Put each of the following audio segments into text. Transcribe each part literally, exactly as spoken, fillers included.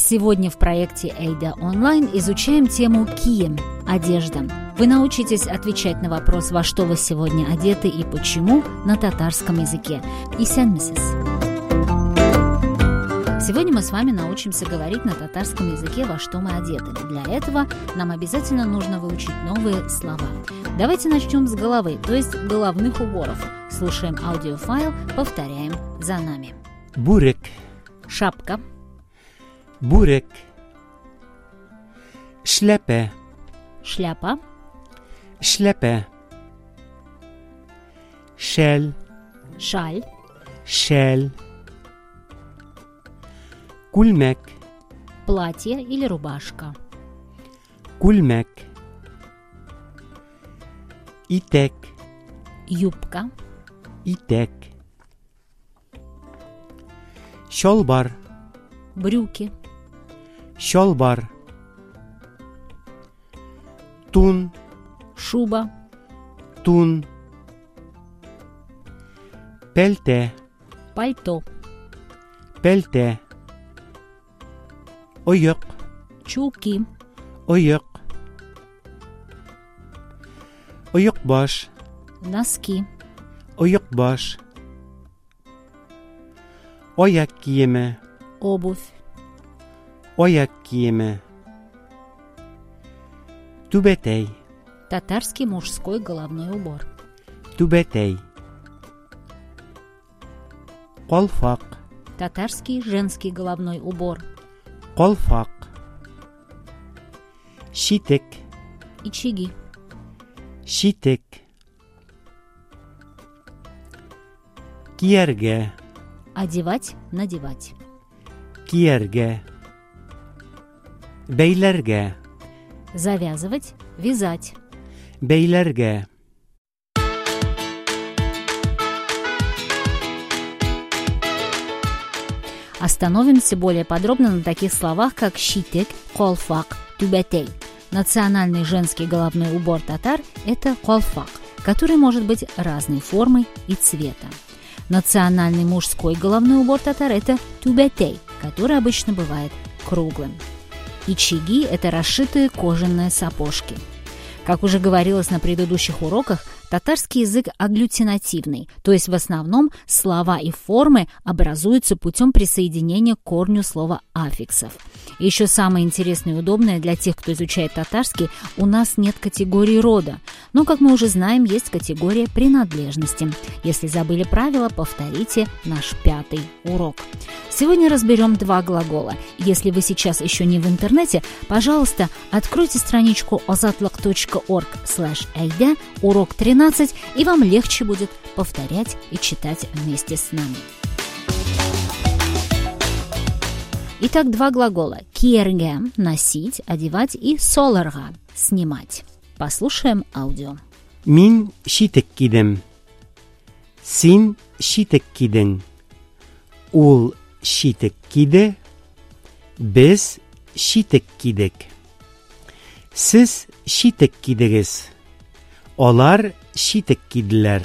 Сегодня в проекте Эйда Онлайн изучаем тему кием – одежда. Вы научитесь отвечать на вопрос, во что вы сегодня одеты и почему, на татарском языке. Исенмисис. Сегодня мы с вами научимся говорить на татарском языке, во что мы одеты. Для этого нам обязательно нужно выучить новые слова. Давайте начнем с головы, то есть головных уборов. Слушаем аудиофайл, повторяем за нами. Бурек. Шапка. Бурек. Шляпа. Шляпа. Шляпа. Шель. Шаль. Шель. Кульмек. Платье или рубашка. Кульмек. Итек. Юбка. Итек. Шолбар. Брюки. Шолбар. Тун. Шуба. Тун. Пельте. Пальто. Пельте. Ойок. Чулки. Ойок. Ойок баш. Носки. Ойок баш. Ояк киеме. Обувь. Ояк киеме. Тубетей. Татарский мужской головной убор. Тубетей. Колфак. Татарский женский головной убор. Колфак. Шитек. Ичиги. Шитек. Киерге. Одевать, надевать. Киерге. Бейлерге. Завязывать, вязать. Бейлерге. Остановимся более подробно на таких словах, как шитек, колфак, тюбетей. Национальный женский головной убор татар – это колфак, который может быть разной формы и цвета. Национальный мужской головной убор татар – это тюбетей, который обычно бывает круглым. Ичиги – это расшитые кожаные сапожки. Как уже говорилось на предыдущих уроках, татарский язык агглютинативный, то есть в основном слова и формы образуются путем присоединения к корню слова аффиксов. И еще самое интересное и удобное для тех, кто изучает татарский, у нас нет категории рода, но, как мы уже знаем, есть категория принадлежности. Если забыли правила, повторите наш пятый урок. Сегодня разберем два глагола. Если вы сейчас еще не в интернете, пожалуйста, откройте страничку озатлык точка орг слэш эйда, урок тринадцать, и вам легче будет повторять и читать вместе с нами. Итак, два глагола. Киерге – носить, одевать, и соларга – снимать. Послушаем аудио. Мин шитек кидем. Син шитек киден. Ул шитек киде. Без шитек кидек. Сіз шитек кидегіз. Олар шитек кидлер.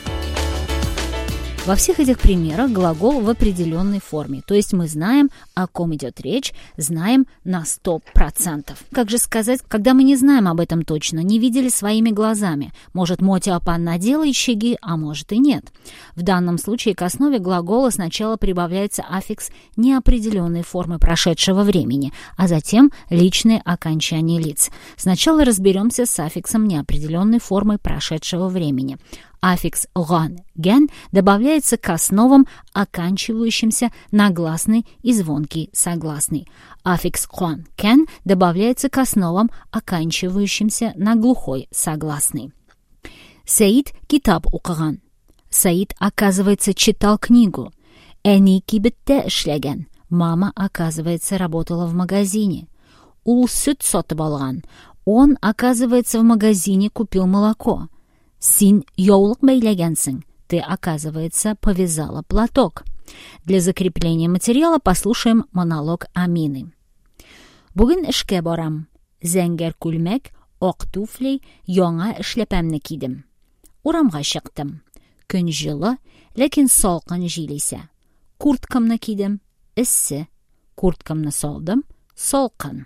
Во всех этих примерах глагол в определенной форме, то есть мы знаем, о ком идет речь, знаем на сто процентов. Как же сказать, когда мы не знаем об этом точно, не видели своими глазами? Может, Мотя Апан надела ичиги, а может и нет. В данном случае к основе глагола сначала прибавляется аффикс неопределенной формы прошедшего времени, а затем личные окончания лиц. Сначала разберемся с аффиксом неопределенной формы прошедшего времени. Аффикс «ган» – «ген» добавляется к основам, оканчивающимся на гласный и звонкий согласный. Аффикс «хон» – «кен» добавляется к основам, оканчивающимся на глухой согласный. Саид китаб укыган. Саид, оказывается, читал книгу. Эни кибетте эшлеген. Мама, оказывается, работала в магазине. Ул сүт сатып алган. Он, оказывается, в магазине купил молоко. Син яулык бәйләгәнсең. Ты, оказывается, повязала платок. Для закрепления материала послушаем монолог Амины. Бүген эшкә барам. Зәңгәр күлмәк, ак туфли, яңа эшләпәмне кидем. Урамга чыктым. Көн җылы, ләкин салкын җил исә. Курткамны кидем. Эссе. Kurtkамны солдым, солкын.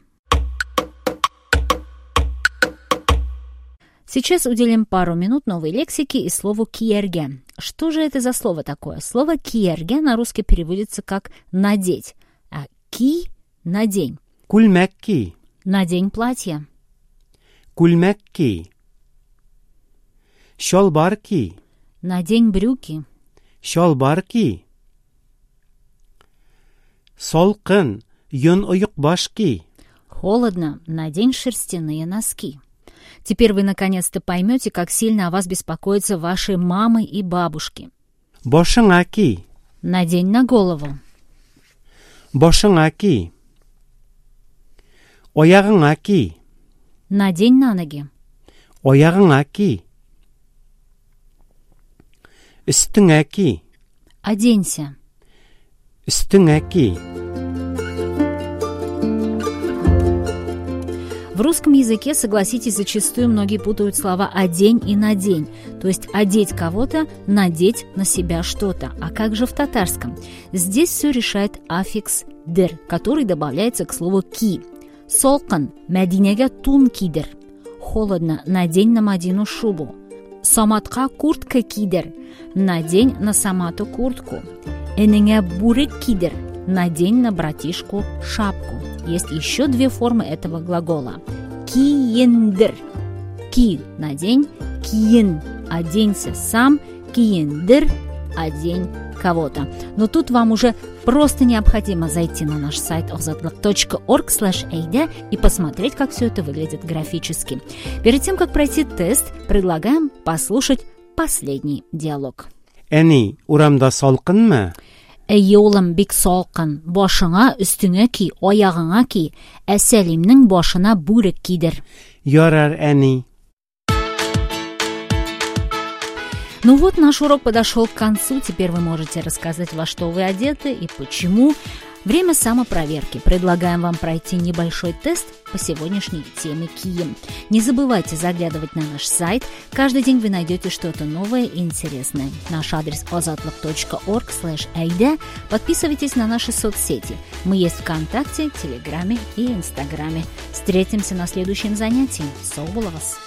Сейчас уделим пару минут новой лексике и слову киерге. Что же это за слово такое? Слово киерге на русский переводится как «надеть», а ки – «надень». Күлмәк Надень платье. Күлмәк Шалбар ки. Надень брюки. Шалбар ки. Салкын, йон оюк баш ки. Холодно, надень шерстяные носки. Теперь вы наконец-то поймете, как сильно о вас беспокоятся ваши мамы и бабушки. Башыңа ки. Надень на голову. Башыңа ки. Оягыңа ки. Надень на ноги. Оягыңа ки. Үстіңә ки. Оденься. Үстіңә ки. В русском языке, согласитесь, зачастую многие путают слова «одень» и «надень». То есть одеть кого-то, надеть на себя что-то. А как же в татарском? Здесь все решает аффикс «дер», который добавляется к слову «ки». Солкын, Мәдинеге тун кидер. Холодно, надень на Мадину шубу. Саматка куртка кидер. Надень на Самату куртку. Энеңе бурык кидер. Надень на братишку шапку. Есть еще две формы этого глагола. Киендер. Ки – надень, киен – оденься сам, киендер – одень кого-то. Но тут вам уже просто необходимо зайти на наш сайт озатлык точка орг слэш эй ди и посмотреть, как все это выглядит графически. Перед тем, как пройти тест, предлагаем послушать последний диалог. Әни, урамда салкынмы? Әйе, улым, бик салкын. Башыңа, өстеңә ки, аягыңа ки. Ә Сәлимнең башына бүрек кидер. Ярар, әни. Ну вот, наш урок подошел к концу. Теперь вы можете рассказать, во что вы одеты и почему. Время самопроверки. Предлагаем вам пройти небольшой тест по сегодняшней теме кием. Не забывайте заглядывать на наш сайт. Каждый день вы найдете что-то новое и интересное. Наш адрес озатлык точка орг слэш эй ди. Подписывайтесь на наши соцсети. Мы есть ВКонтакте, Телеграме и Инстаграме. Встретимся на следующем занятии. Сау булыгыз!